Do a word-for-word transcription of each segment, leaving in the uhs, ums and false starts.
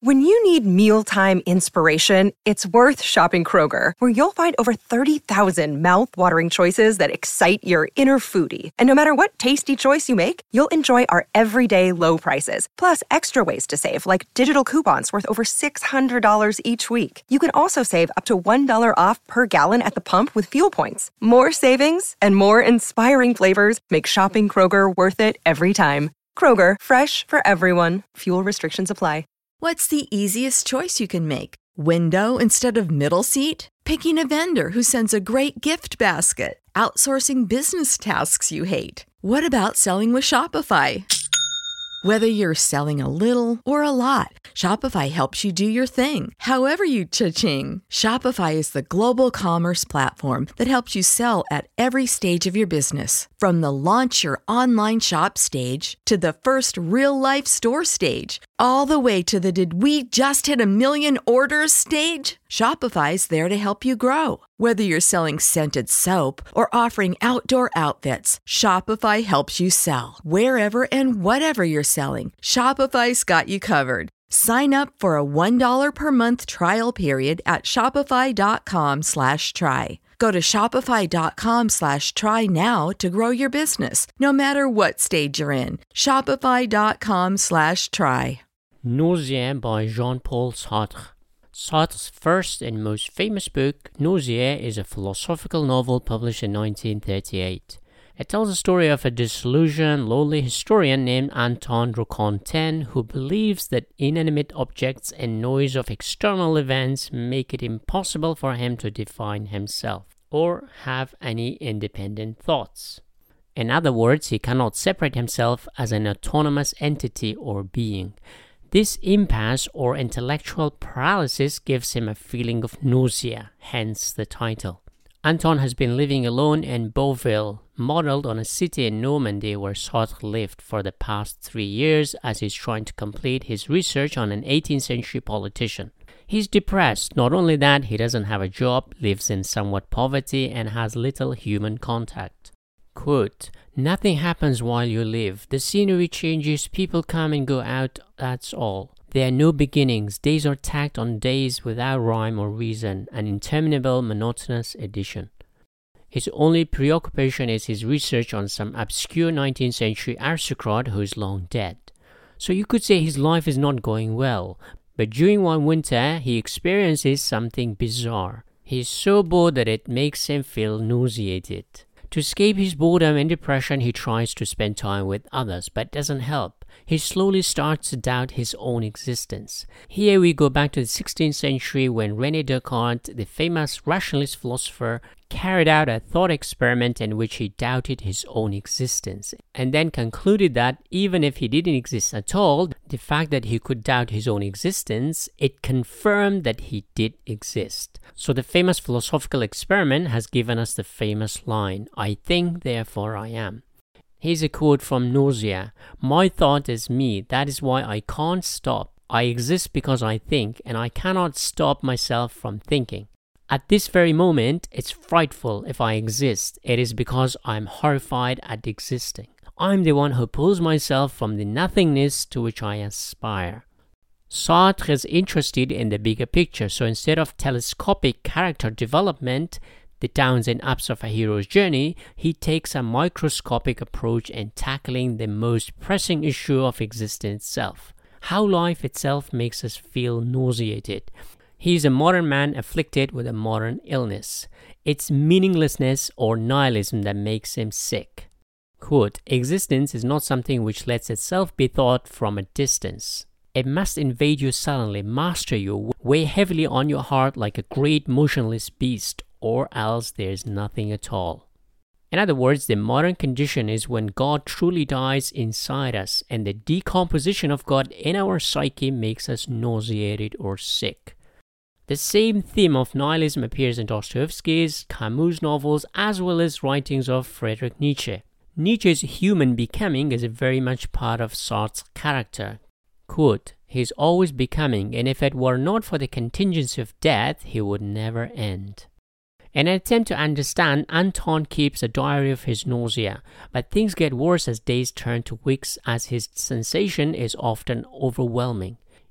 When you need mealtime inspiration, it's worth shopping Kroger, where you'll find over thirty thousand mouth-watering choices that excite your inner foodie. And no matter what tasty choice you make, you'll enjoy our everyday low prices, plus extra ways to save, like digital coupons worth over six hundred dollars each week. You can also save up to one dollar off per gallon at the pump with fuel points. More savings and more inspiring flavors make shopping Kroger worth it every time. Kroger, fresh for everyone. Fuel restrictions apply. What's the easiest choice you can make? Window instead of middle seat? Picking a vendor who sends a great gift basket? Outsourcing business tasks you hate? What about selling with Shopify? Whether you're selling a little or a lot, Shopify helps you do your thing, however you cha-ching. Shopify is the global commerce platform that helps you sell at every stage of your business. From the launch your online shop stage to the first real-life store stage, all the way to the did we just hit a million orders stage. Shopify's there to help you grow. Whether you're selling scented soap or offering outdoor outfits, Shopify helps you sell. Wherever and whatever you're selling, Shopify's got you covered. Sign up for a one dollar per month trial period at shopify.com slash try. Go to shopify.com slash try now to grow your business, no matter what stage you're in. Shopify.com slash try. Nausea by Jean-Paul Sartre. Sartre's first and most famous book, Nausea, is a philosophical novel published in nineteen thirty-eight. It tells the story of a disillusioned, lonely historian named Anton Roquentin who believes that inanimate objects and noise of external events make it impossible for him to define himself or have any independent thoughts. In other words, he cannot separate himself as an autonomous entity or being. This impasse or intellectual paralysis gives him a feeling of nausea, hence the title. Anton has been living alone in Beauville, modeled on a city in Normandy where Sartre lived for the past three years as he's trying to complete his research on an eighteenth century politician. He's depressed. Not only that, he doesn't have a job, lives in somewhat poverty, and has little human contact. Quote, "Nothing happens while you live. The scenery changes, people come and go out, that's all. There are no beginnings, days are tacked on days without rhyme or reason, an interminable monotonous addition." His only preoccupation is his research on some obscure nineteenth century aristocrat who is long dead. So you could say his life is not going well, but during one winter he experiences something bizarre. He is so bored that it makes him feel nauseated. To escape his boredom and depression, he tries to spend time with others, but doesn't help. He slowly starts to doubt his own existence. Here we go back to the sixteenth century when René Descartes, the famous rationalist philosopher, carried out a thought experiment in which he doubted his own existence, and then concluded that even if he didn't exist at all, the fact that he could doubt his own existence, it confirmed that he did exist. So the famous philosophical experiment has given us the famous line, "I think, therefore I am." Here's a quote from Nausea. "My thought is me, that is why I can't stop. I exist because I think, and I cannot stop myself from thinking. At this very moment, it's frightful if I exist. It is because I'm horrified at existing. I'm the one who pulls myself from the nothingness to which I aspire." Sartre is interested in the bigger picture, so instead of telescopic character development, the downs and ups of a hero's journey, he takes a microscopic approach in tackling the most pressing issue of existence itself. How life itself makes us feel nauseated. He is a modern man afflicted with a modern illness. It's meaninglessness or nihilism that makes him sick. Quote, "Existence is not something which lets itself be thought from a distance. It must invade you suddenly, master you, weigh heavily on your heart like a great motionless beast, or else there is nothing at all." In other words, the modern condition is when God truly dies inside us, and the decomposition of God in our psyche makes us nauseated or sick. The same theme of nihilism appears in Dostoevsky's, Camus' novels, as well as writings of Friedrich Nietzsche. Nietzsche's human becoming is very much part of Sartre's character. Quote, "He is always becoming, and if it were not for the contingency of death, he would never end." In an attempt to understand, Anton keeps a diary of his nausea, but things get worse as days turn to weeks as his sensation is often overwhelming.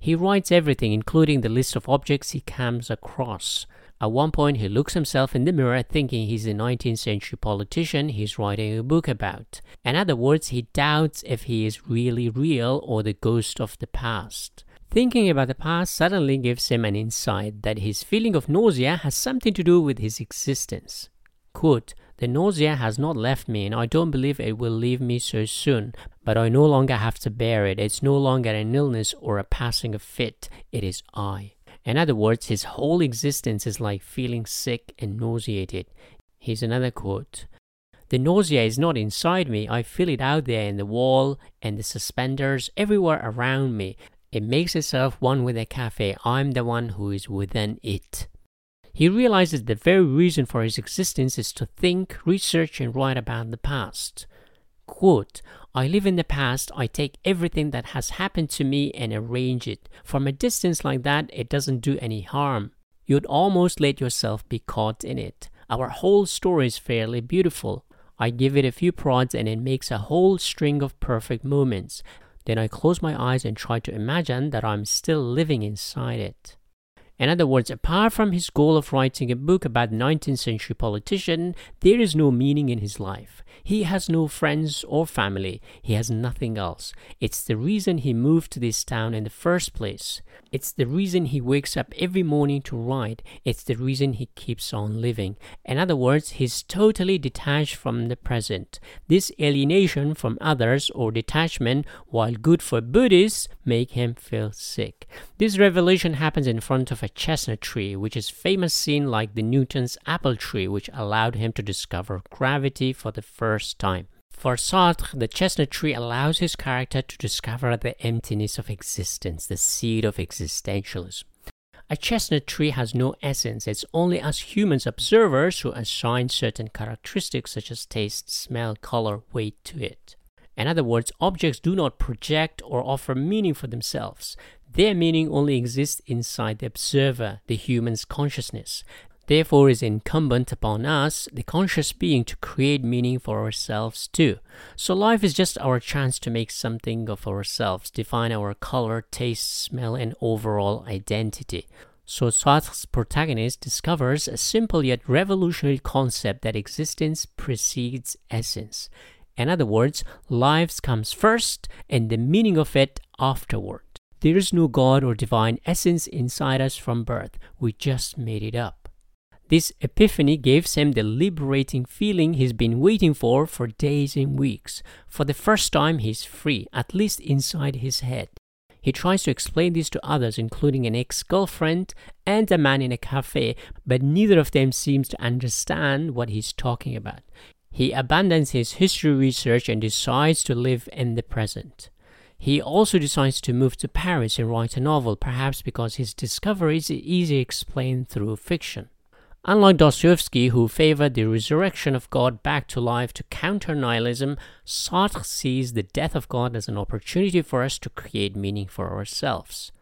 He writes everything, including the list of objects he comes across. At one point, he looks himself in the mirror thinking he's a nineteenth century politician he's writing a book about. In other words, he doubts if he is really real or the ghost of the past. Thinking about the past suddenly gives him an insight that his feeling of nausea has something to do with his existence. Quote, "The nausea has not left me and I don't believe it will leave me so soon, but I no longer have to bear it. It's no longer an illness or a passing of fit. It is I." In other words, his whole existence is like feeling sick and nauseated. Here's another quote. "The nausea is not inside me. I feel it out there in the wall and the suspenders everywhere around me. It makes itself one with the cafe. I'm the one who is within it." He realizes the very reason for his existence is to think, research, and write about the past. Quote, "I live in the past. I take everything that has happened to me and arrange it. From a distance like that, it doesn't do any harm. You'd almost let yourself be caught in it. Our whole story is fairly beautiful. I give it a few prods and it makes a whole string of perfect moments. Then I close my eyes and try to imagine that I'm still living inside it." In other words, apart from his goal of writing a book about a nineteenth century politician, there is no meaning in his life. He has no friends or family. He has nothing else. It's the reason he moved to this town in the first place. It's the reason he wakes up every morning to write. It's the reason he keeps on living. In other words, he's totally detached from the present. This alienation from others or detachment, while good for Buddhists, make him feel sick. This revelation happens in front of a chestnut tree, which is famous scene like the Newton's apple tree, which allowed him to discover gravity for the first time. For Sartre, the chestnut tree allows his character to discover the emptiness of existence, the seed of existentialism. A chestnut tree has no essence. It's only us humans observers who assign certain characteristics such as taste, smell, color, weight to it. In other words, objects do not project or offer meaning for themselves. Their meaning only exists inside the observer, the human's consciousness. Therefore, it is incumbent upon us, the conscious being, to create meaning for ourselves too. So life is just our chance to make something of ourselves, define our color, taste, smell, and overall identity. So Sartre's protagonist discovers a simple yet revolutionary concept that existence precedes essence. In other words, life comes first and the meaning of it afterward. There is no God or divine essence inside us from birth. We just made it up. This epiphany gives him the liberating feeling he's been waiting for for days and weeks. For the first time, he's free, at least inside his head. He tries to explain this to others, including an ex-girlfriend and a man in a cafe, but neither of them seems to understand what he's talking about. He abandons his history research and decides to live in the present. He also decides to move to Paris and write a novel, perhaps because his discoveries are easily explained through fiction. Unlike Dostoevsky, who favored the resurrection of God back to life to counter nihilism, Sartre sees the death of God as an opportunity for us to create meaning for ourselves.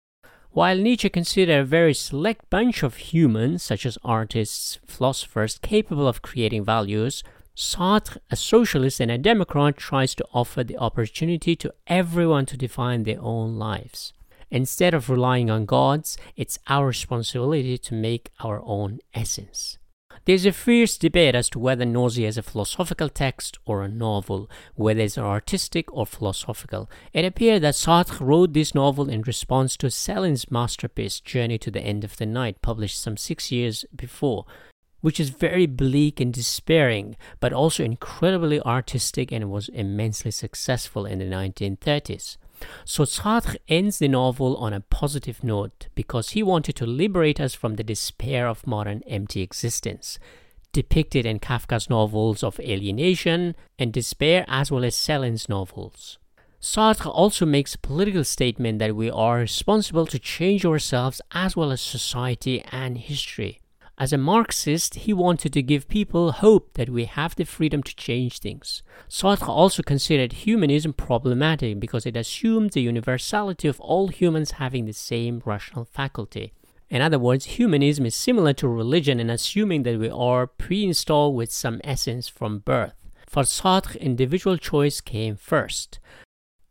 While Nietzsche considered a very select bunch of humans, such as artists, philosophers, capable of creating values, Sartre, a socialist and a democrat, tries to offer the opportunity to everyone to define their own lives. Instead of relying on gods, it's our responsibility to make our own essence. There's a fierce debate as to whether Nausea is a philosophical text or a novel, whether it's artistic or philosophical. It appears that Sartre wrote this novel in response to Céline's masterpiece, Journey to the End of the Night, published some six years before, which is very bleak and despairing, but also incredibly artistic and was immensely successful in the nineteen thirties. So Sartre ends the novel on a positive note because he wanted to liberate us from the despair of modern empty existence, depicted in Kafka's novels of alienation and despair as well as Céline's novels. Sartre also makes a political statement that we are responsible to change ourselves as well as society and history. As a Marxist, he wanted to give people hope that we have the freedom to change things. Sartre also considered humanism problematic because it assumed the universality of all humans having the same rational faculty. In other words, humanism is similar to religion in assuming that we are pre-installed with some essence from birth. For Sartre, individual choice came first.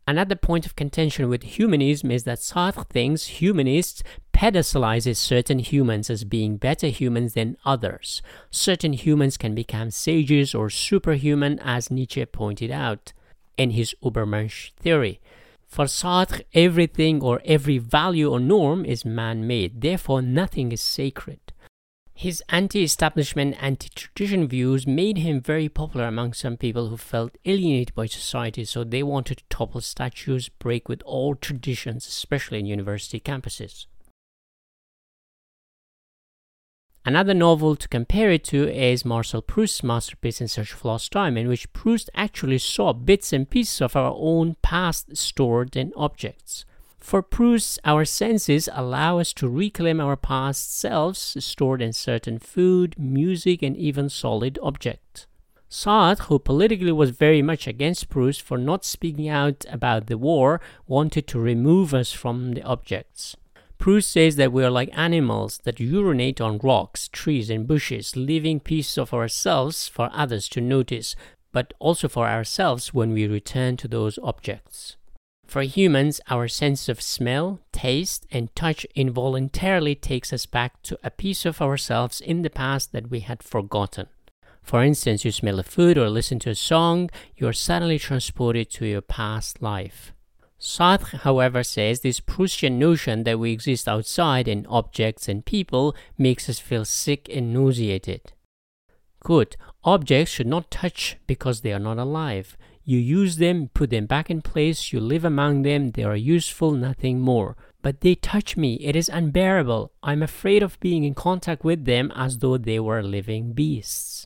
Another point of contention with humanism is that Sartre thinks humanists pedestalizes certain humans as being better humans than others. Certain humans can become sages or superhuman, as Nietzsche pointed out in his Übermensch theory. For Sartre, everything or every value or norm is man-made, therefore nothing is sacred. His anti-establishment, anti-tradition views made him very popular among some people who felt alienated by society, so they wanted to topple statues, break with all traditions, especially in university campuses. Another novel to compare it to is Marcel Proust's masterpiece In Search of Lost Time, in which Proust actually saw bits and pieces of our own past stored in objects. For Proust, our senses allow us to reclaim our past selves stored in certain food, music, and even solid objects. Sartre, who politically was very much against Proust for not speaking out about the war, wanted to remove us from the objects. Proust says that we are like animals that urinate on rocks, trees, and bushes, leaving pieces of ourselves for others to notice, but also for ourselves when we return to those objects. For humans, our sense of smell, taste, and touch involuntarily takes us back to a piece of ourselves in the past that we had forgotten. For instance, you smell a food or listen to a song, you are suddenly transported to your past life. Sartre, however, says this Proustian notion that we exist outside in objects and people makes us feel sick and nauseated. Good. Objects should not touch because they are not alive. You use them, put them back in place, you live among them, they are useful, nothing more. But they touch me, it is unbearable. I'm afraid of being in contact with them as though they were living beasts.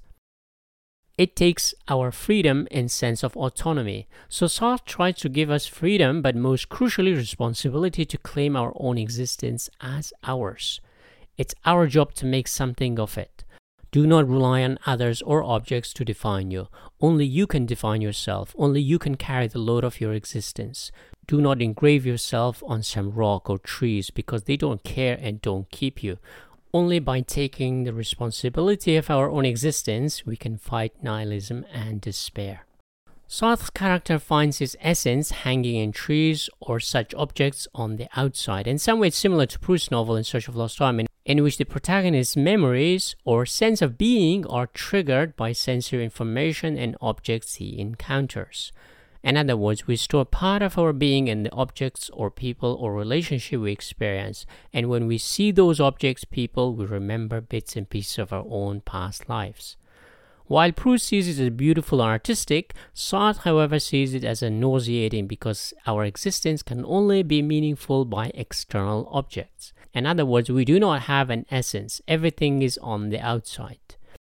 It takes our freedom and sense of autonomy. So Sartre tries to give us freedom, but most crucially responsibility to claim our own existence as ours. It's our job to make something of it. Do not rely on others or objects to define you. Only you can define yourself. Only you can carry the load of your existence. Do not engrave yourself on some rock or trees because they don't care and don't keep you. Only by taking the responsibility of our own existence, we can fight nihilism and despair. Sartre's character finds his essence hanging in trees or such objects on the outside, in some way it's similar to Proust's novel In Search of Lost Time, in, in which the protagonist's memories or sense of being are triggered by sensory information and objects he encounters. In other words, we store part of our being in the objects or people or relationship we experience, and when we see those objects, people, we remember bits and pieces of our own past lives. While Proust sees it as beautiful and artistic, Sartre, however, sees it as a nauseating because our existence can only be meaningful by external objects. In other words, we do not have an essence. Everything is on the outside.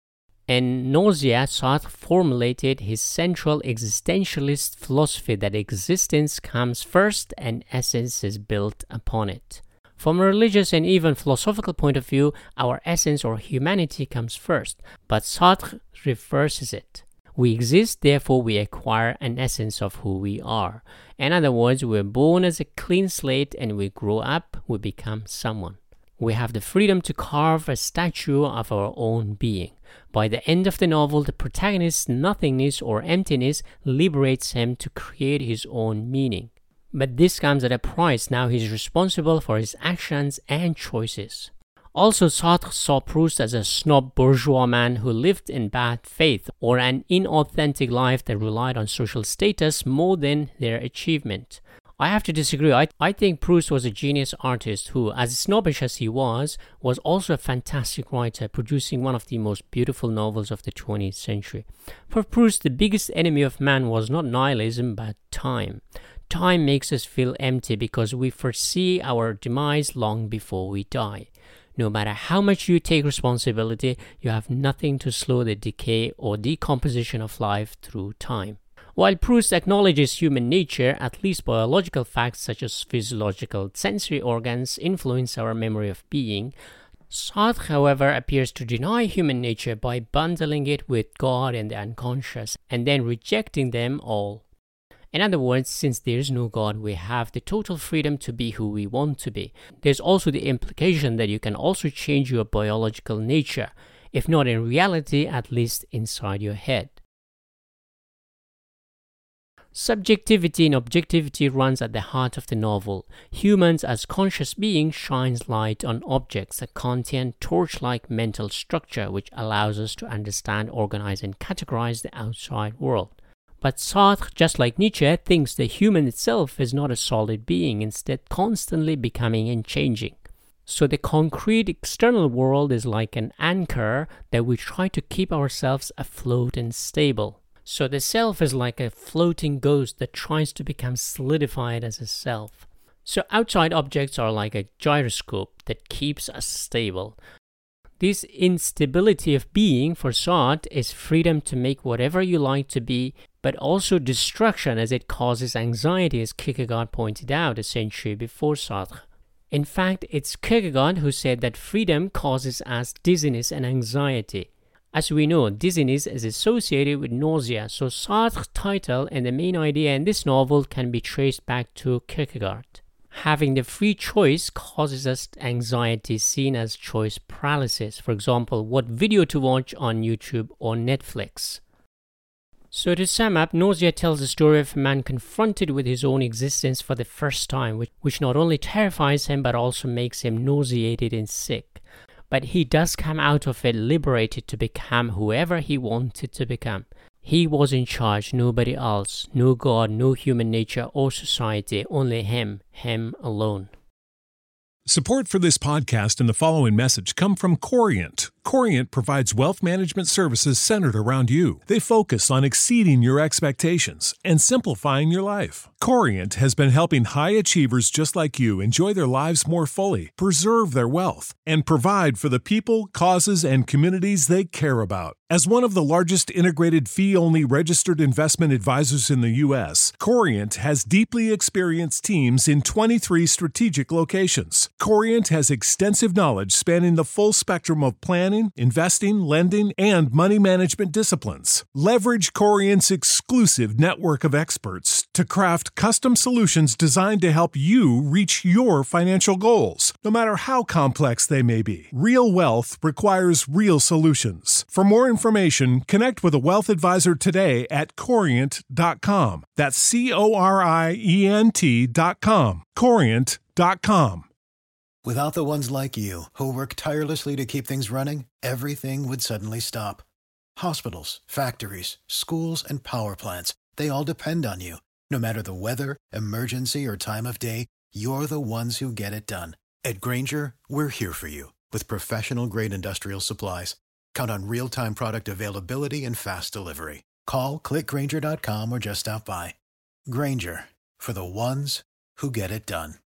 In Nausea, Sartre formulated his central existentialist philosophy that existence comes first and essence is built upon it. From a religious and even philosophical point of view, our essence or humanity comes first, but Sartre reverses it. We exist, therefore we acquire an essence of who we are. In other words, we're born as a clean slate and we grow up, we become someone. We have the freedom to carve a statue of our own being. By the end of the novel, the protagonist's nothingness or emptiness liberates him to create his own meaning. But this comes at a price. Now he's responsible for his actions and choices. Also, Sartre saw Proust as a snob bourgeois man who lived in bad faith or an inauthentic life that relied on social status more than their achievement. I have to disagree. I, I think Proust was a genius artist who, as snobbish as he was, was also a fantastic writer, producing one of the most beautiful novels of the twentieth century. For Proust, the biggest enemy of man was not nihilism, but time. Time makes us feel empty because we foresee our demise long before we die. No matter how much you take responsibility, you have nothing to slow the decay or decomposition of life through time. While Proust acknowledges human nature, at least biological facts such as physiological sensory organs influence our memory of being, Sartre, however, appears to deny human nature by bundling it with God and the unconscious, and then rejecting them all. In other words, since there is no God, we have the total freedom to be who we want to be. There's also the implication that you can also change your biological nature, if not in reality, at least inside your head. Subjectivity and objectivity runs at the heart of the novel. Humans as conscious beings shines light on objects, a Kantian torch-like mental structure which allows us to understand, organize and categorize the outside world. But Sartre, just like Nietzsche, thinks the human itself is not a solid being, instead constantly becoming and changing. So the concrete external world is like an anchor that we try to keep ourselves afloat and stable. So the self is like a floating ghost that tries to become solidified as a self. So outside objects are like a gyroscope that keeps us stable. This instability of being for Sartre is freedom to make whatever you like to be, but also destruction as it causes anxiety, as Kierkegaard pointed out a century before Sartre. In fact, it's Kierkegaard who said that freedom causes us dizziness and anxiety. As we know, dizziness is associated with nausea, so Sartre's title and the main idea in this novel can be traced back to Kierkegaard. Having the free choice causes us anxiety, seen as choice paralysis. For example, what video to watch on YouTube or Netflix. So to sum up, Nausea tells the story of a man confronted with his own existence for the first time, which, which not only terrifies him but also makes him nauseated and sick. But he does come out of it liberated to become whoever he wanted to become. He was in charge, nobody else. No God, no human nature or society, only him, him alone. Support for this podcast and the following message come from Corient. Corient provides wealth management services centered around you. They focus on exceeding your expectations and simplifying your life. Corient has been helping high achievers just like you enjoy their lives more fully, preserve their wealth, and provide for the people, causes, and communities they care about. As one of the largest integrated fee-only registered investment advisors in the U S, Corient has deeply experienced teams in twenty-three strategic locations. Corient has extensive knowledge spanning the full spectrum of planning, investing, lending, and money management disciplines. Leverage Corient's exclusive network of experts to craft custom solutions designed to help you reach your financial goals, no matter how complex they may be. Real wealth requires real solutions. For more information, connect with a wealth advisor today at corient dot com. That's C O R I E N T dot com. corient dot com. Without the ones like you, who work tirelessly to keep things running, everything would suddenly stop. Hospitals, factories, schools, and power plants, they all depend on you. No matter the weather, emergency, or time of day, you're the ones who get it done. At Grainger, we're here for you with professional-grade industrial supplies. Count on real-time product availability and fast delivery. Call, click Grainger dot com, or just stop by. Grainger, for the ones who get it done.